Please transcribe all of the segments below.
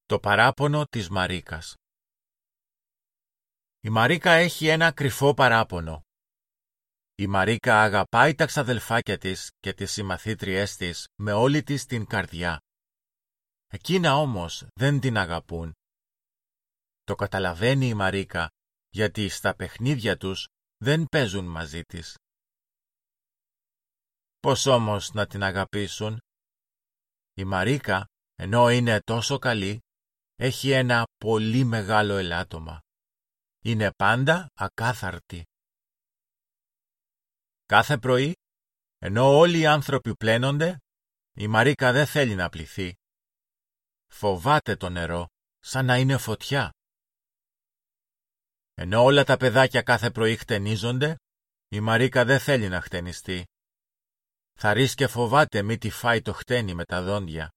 Το παράπονο της Μαρίκας. Η Μαρίκα έχει ένα κρυφό παράπονο. Η Μαρίκα αγαπάει τα ξαδελφάκια της και τις συμμαθήτριές της με όλη της την καρδιά. Εκείνα όμως δεν την αγαπούν. Το καταλαβαίνει η Μαρίκα, γιατί στα παιχνίδια τους δεν παίζουν μαζί της. Πώς όμως να την αγαπήσουν? Η Μαρίκα, ενώ είναι τόσο καλή, έχει ένα πολύ μεγάλο ελάττωμα. Είναι πάντα ακάθαρτη. Κάθε πρωί, ενώ όλοι οι άνθρωποι πλένονται, η Μαρίκα δεν θέλει να πλυθεί. Φοβάται το νερό, σαν να είναι φωτιά. Ενώ όλα τα παιδάκια κάθε πρωί χτενίζονται, η Μαρίκα δεν θέλει να χτενιστεί. Θαρρείς και φοβάται μη τη φάει το χτένι με τα δόντια.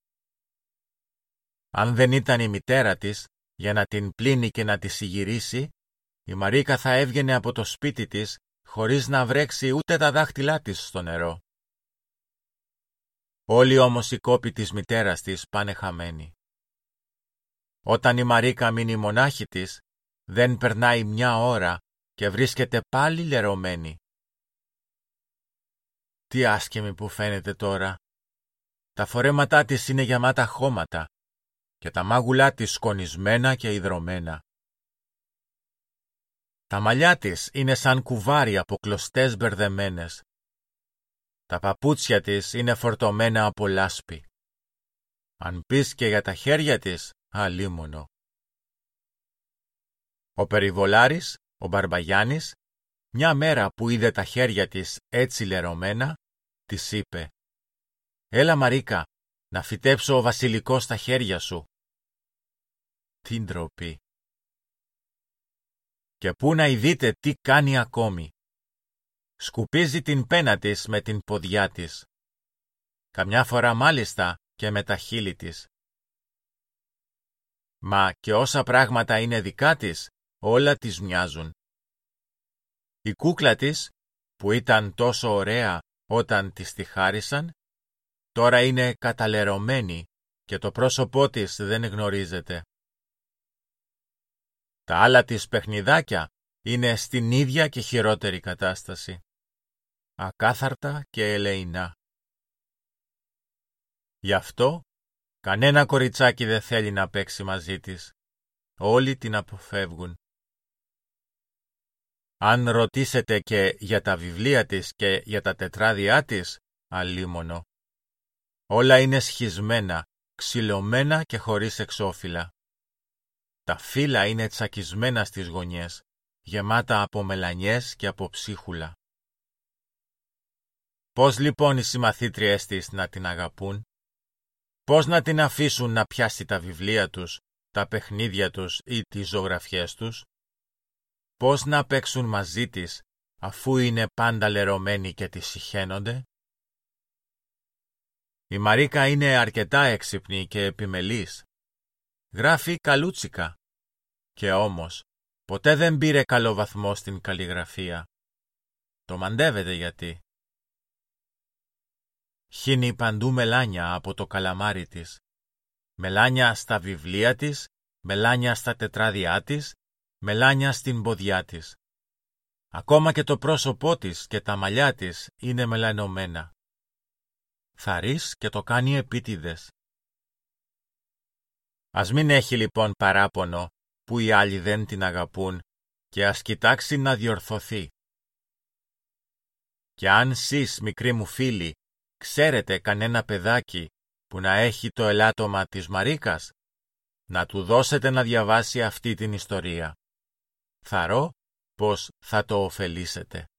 Αν δεν ήταν η μητέρα της, για να την πλύνει και να τη συγυρίσει, η Μαρίκα θα έβγαινε από το σπίτι της χωρίς να βρέξει ούτε τα δάχτυλά της στο νερό. Όλοι όμως οι κόποι της μητέρας της πάνε χαμένοι. Όταν η Μαρίκα μείνει μονάχη της, δεν περνάει μια ώρα και βρίσκεται πάλι λερωμένη. Τι άσχημη που φαίνεται τώρα. Τα φορέματά της είναι γεμάτα χώματα και τα μάγουλά της σκονισμένα και ιδρωμένα. Τα μαλλιά της είναι σαν κουβάρι από κλωστές μπερδεμένες. Τα παπούτσια της είναι φορτωμένα από λάσπη. Αν πεις και για τα χέρια της, αλίμονο. Ο περιβολάρης, ο Μπαρμπαγιάννης, μια μέρα που είδε τα χέρια της έτσι λερωμένα, της είπε: «Έλα Μαρίκα, να φυτέψω ο βασιλικός στα χέρια σου». Τι ντροπή! Και πού να ειδείτε τι κάνει ακόμη. Σκουπίζει την πένα της με την ποδιά της. Καμιά φορά μάλιστα και με τα χείλη της. Μα και όσα πράγματα είναι δικά της, όλα της μοιάζουν. Η κούκλα της, που ήταν τόσο ωραία όταν της τη χάρισαν, τώρα είναι καταλερωμένη και το πρόσωπό της δεν γνωρίζεται. Τα άλλα της παιχνιδάκια είναι στην ίδια και χειρότερη κατάσταση. Ακάθαρτα και ελεεινά. Γι' αυτό, κανένα κοριτσάκι δεν θέλει να παίξει μαζί της. Όλοι την αποφεύγουν. Αν ρωτήσετε και για τα βιβλία της και για τα τετράδια της, αλίμονο. Όλα είναι σχισμένα, ξυλωμένα και χωρίς εξώφυλλα. Τα φύλλα είναι τσακισμένα στις γωνιές, γεμάτα από μελανιές και από ψίχουλα. Πώς λοιπόν οι συμμαθήτριές της να την αγαπούν? Πώς να την αφήσουν να πιάσει τα βιβλία τους, τα παιχνίδια τους ή τις ζωγραφιές τους? Πώς να παίξουν μαζί της, αφού είναι πάντα λερωμένοι και τη συχαίνονται? Η Μαρίκα είναι αρκετά έξυπνη και επιμελής. Γράφει καλούτσικα. Και όμως, ποτέ δεν πήρε καλό βαθμό στην καλλιγραφία. Το μαντεύεται γιατί. Χύνει παντού μελάνια από το καλαμάρι της. Μελάνια στα βιβλία της, μελάνια στα τετράδια της, μελάνια στην ποδιά της. Ακόμα και το πρόσωπό της και τα μαλλιά της είναι μελανωμένα. Θαρρείς και το κάνει επίτηδες. Ας μην έχει λοιπόν παράπονο που οι άλλοι δεν την αγαπούν και ας κοιτάξει να διορθωθεί. Και αν σεις, μικροί μου φίλοι, ξέρετε κανένα παιδάκι που να έχει το ελάττωμα της Μαρίκας, να του δώσετε να διαβάσει αυτή την ιστορία. Θαρώ πως θα το ωφελήσετε.